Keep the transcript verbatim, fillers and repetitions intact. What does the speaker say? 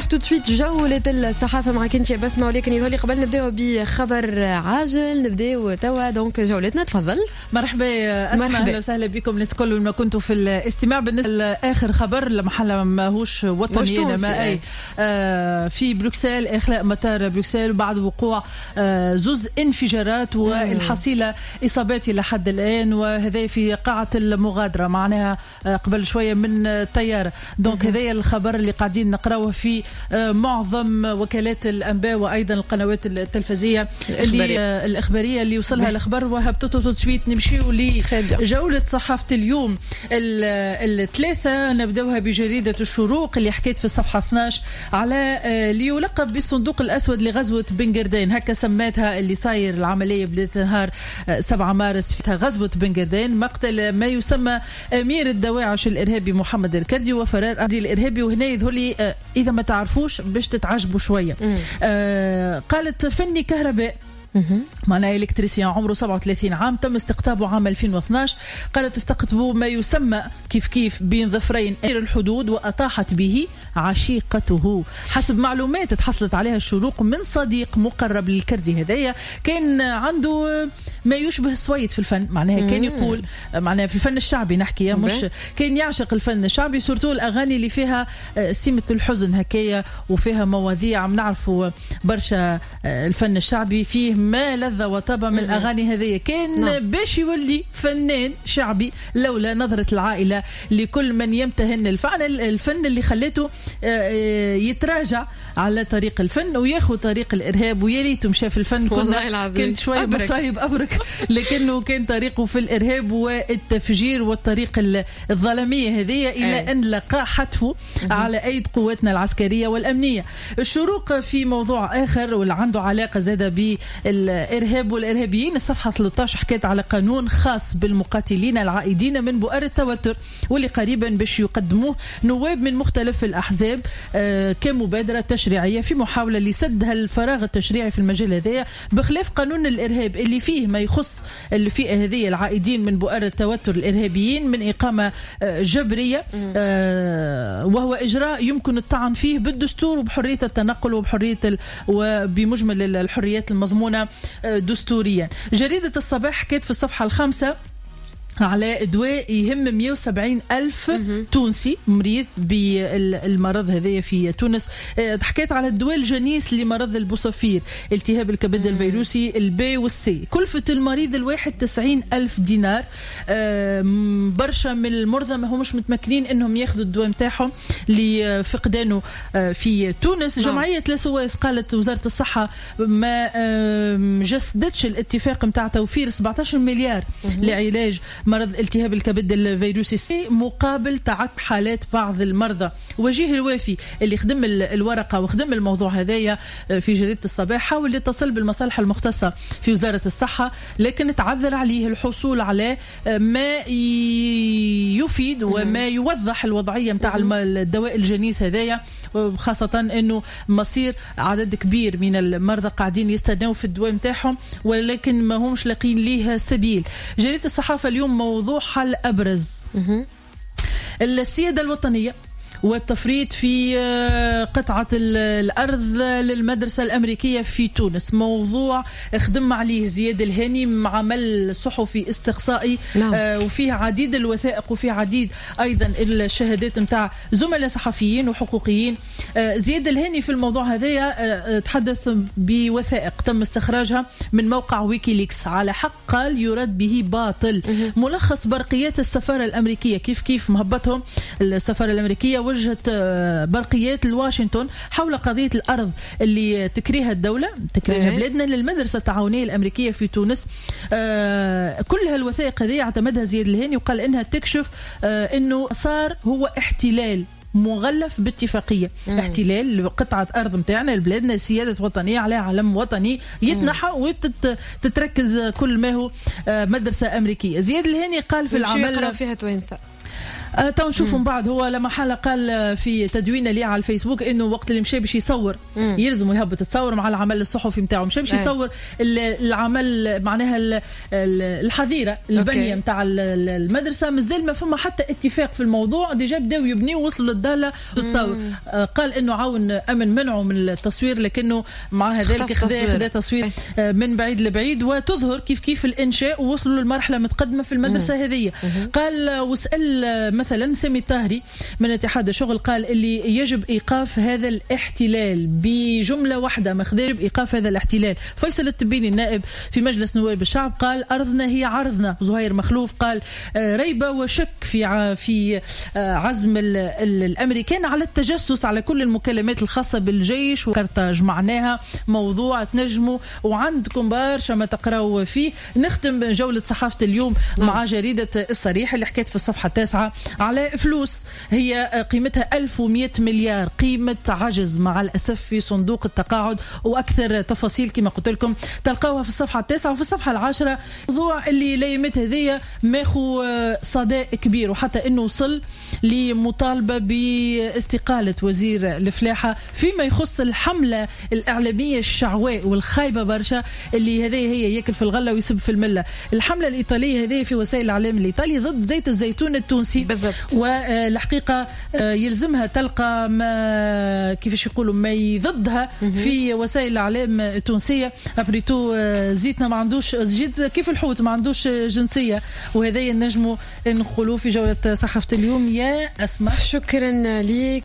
تو سويت جولة الصحافة معك انت بسمة، ولكن يظهر لي قبل نبداو بخبر عاجل نبداو توا دونك جولتنا. تفضل. مرحبا أسماء، أهلا وسهلا بكم الناس كل ما كنتوا في الاستماع. بالنسبة لآخر خبر لمحل ماهوش وطني ما أي آه في بروكسل، إخلاء مطار بروكسل بعد وقوع آه زوز انفجارات والحصيلة إصابات لحد الآن، وهذا في قاعة المغادرة معناها آه قبل شوية من الطيارة. دونك هذا الخبر اللي قاعدين نقراوه في آه معظم وكالات الأنباء وأيضا القنوات التلفزية الإخبارية اللي, آه الإخبارية اللي وصلها الأخبار. وهبطتوا تسويت نمشيو لجولة صحافة اليوم الثلاثة. نبدأوها بجريدة الشروق اللي حكيت في الصفحة اثناش على آه ليلقب بالصندوق الأسود لغزوة بن قردين، هكا سماتها اللي صاير العملية بداية نهار آه سبعة مارس في غزوة بن قردين، مقتل ما يسمى أمير الدواعش الإرهابي محمد الكردي وفرار أرضي الإرهابي. وهنا يظهر لي آه إذا ما تعرفوش باش تتعجبوا شوية. آه قالت فني كهرباء معناه إلكتريسيان عمره سبعة وثلاثين عام تم استقطابه عام ألفين واثناش. قالت استقطبوا ما يسمى كيف كيف بين ظفرين الحدود وأطاحت به عشيقته، حسب معلومات تحصلت عليها الشروق من صديق مقرب للكردي. هذايا كان عنده ما يشبه السويد في الفن، معناها كان يقول معناها في الفن الشعبي نحكي، مش كان يعشق الفن الشعبي سورتو الأغاني اللي فيها سمة الحزن هكايا وفيها مواضيع. نعرفوا برشا الفن الشعبي فيه ما لذ وطاب من الأغاني هذه. كان نعم. باش يولي فنان شعبي لولا نظرة العائلة لكل من يمتهن الفن الفن اللي خلته يتراجع على طريق الفن وياخذ طريق الإرهاب. ويا ريته مشى في الفن، كنا كنت شوي مصايب أبرك لكنه كان طريقه في الإرهاب والتفجير والطريق الظلمية هذه إلى أن لقى حتفه على أيد قواتنا العسكرية والأمنية. الشروق في موضوع آخر واللي عنده علاقة زادة بالإرهاب والإرهابيين، الصفحة ثلاثة عشر حكيت على قانون خاص بالمقاتلين العائدين من بؤر التوتر واللي قريبا باش يقدموه نواب من مختلف الأحزاب آه كمبادرة تشريعية في محاولة لسد الفراغ التشريعي في المجال هذا، بخلاف قانون الإرهاب اللي فيه ما يخص الفئة هذه العائدين من بؤر التوتر الإرهابيين من إقامة آه جبرية آه وهو إجراء يمكن الطعن فيه بالدستور وبحرية التنقل وبحرية ال... وبمجمل الحريات المضمونة دستوريا. جريدة الصباح حكيت في الصفحة الخامسة على دواء يهم مئة وسبعين ألف تونسي مريض بالمرض هذا في تونس. حكيت على الدواء الجنيس لمرض البوصفير التهاب الكبد الفيروسي البي والسي، كلفة المريض الواحد تسعين ألف دينار. برشا من المرضى ما همش متمكنين انهم ياخذوا الدواء متاعهم لفقدانه في تونس. جمعية لاسواس قالت وزارة الصحة ما جسدتش الاتفاق متاع توفير سبعة عشر مليار لعلاج مرض التهاب الكبد الفيروسي سي مقابل تعك حالات بعض المرضى. وجيه الوافي اللي خدم الورقة وخدم الموضوع هذايا في جريدة الصباح حاول يتصل بالمصالح المختصة في وزارة الصحة، لكن تعذر عليه الحصول على ما يفيد وما يوضح الوضعية متاع الدواء الجنيس هذايا، خاصة انه مصير عدد كبير من المرضى قاعدين يستناو في الدواء متاعهم ولكن ما همش لاقين ليه سبيل. جريدة الصحافة اليوم موضوعها الأبرز السيادة الوطنية والتفريط في قطعة الأرض للمدرسة الأمريكية في تونس. موضوع خدم عليه زياد الهاني، عمل صحفي استقصائي نعم. آه وفيه عديد الوثائق وفيه عديد أيضا الشهادات متاع زملاء صحفيين وحقوقيين. آه زياد الهاني في الموضوع هذا آه تحدث بوثائق تم استخراجها من موقع ويكيليكس على حق قال يراد به باطل. ملخص برقيات السفارة الأمريكية كيف كيف مهبطهم السفارة الأمريكية وجهت برقيات لواشنطن حول قضية الأرض اللي تكريها الدولة تكريها بلادنا للمدرسة التعاونية الأمريكية في تونس. آه كل هالوثائق هذه اعتمدها زياد الهاني وقال إنها تكشف آه إنه صار هو احتلال مغلف باتفاقية. مم. احتلال لقطعة أرض متاعنا لبلادنا، سيادة وطنية على علم وطني يتنحى وتتركز كل ما هو آه مدرسة أمريكية. زياد الهاني قال في العمل فيها توينسا أه تو نشوفوا من بعد. هو لما حاله قال في تدوينه ليه على الفيسبوك انه وقت اللي مشى باش يصور مم. يلزم يهبط تصور مع العمل الصحفي نتاعو، مشى باش يصور العمل معناها الحظيره البنيه نتاع المدرسه، مازال ما فما حتى اتفاق في الموضوع، ديجا بداو يبنيوا وصلوا للداله تتصور. أه قال انه عاون امن منعه من التصوير، لكنه مع هذلك خذا خذا تصوير أه من بعيد لبعيد، وتظهر كيف كيف الانشاء ووصلوا لمرحله متقدمه في المدرسه هذه. قال وسأل مثلا سامي الطاهري من اتحاد الشغل، قال اللي يجب ايقاف هذا الاحتلال بجمله واحده، ما خذا ايقاف هذا الاحتلال. فيصل التبيني النائب في مجلس نواب الشعب قال ارضنا هي عرضنا. زهير مخلوف قال ريبه وشك في في عزم الامريكان على التجسس على كل المكالمات الخاصه بالجيش وكرتاج، معناها موضوع تنجموا وعندكم برشا ما تقراوا فيه. نختم جوله صحافه اليوم مع جريده الصريح اللي حكيت في الصفحه التاسعه على فلوس هي قيمتها ألف ومئة مليار، قيمه عجز مع الاسف في صندوق التقاعد، واكثر تفاصيل كما قلت لكم تلقاوها في الصفحه التاسعه. وفي الصفحه العاشره موضوع اللي ليمت هذيا ماخو صدى كبير، وحتى انه وصل لمطالبه باستقاله وزير الفلاحه فيما يخص الحمله الاعلاميه الشعواء والخايبه برشا اللي هذه هي ياكل في الغله ويسب في المله. الحمله الايطاليه هذه في وسائل الاعلام الايطالي ضد زيت الزيتون التونسي بالضبط، والحقيقه يلزمها تلقى ما كيفاش يقولوا ما ضدها في وسائل الاعلام التونسيه. ابريتو زيتنا ما عندوش زيت كيف الحوت ما عندوش جنسيه، وهذا النجم نقولوا في جوله صحافه اليوم. يا اسماء شكرا لك.